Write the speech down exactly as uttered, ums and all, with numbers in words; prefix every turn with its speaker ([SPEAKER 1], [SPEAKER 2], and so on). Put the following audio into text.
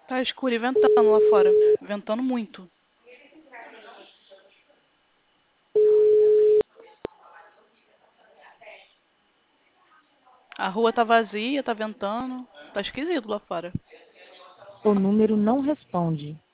[SPEAKER 1] Tá escuro e ventando lá fora. Ventando muito. A rua tá vazia, tá ventando. Tá esquisito lá fora.
[SPEAKER 2] O número não responde.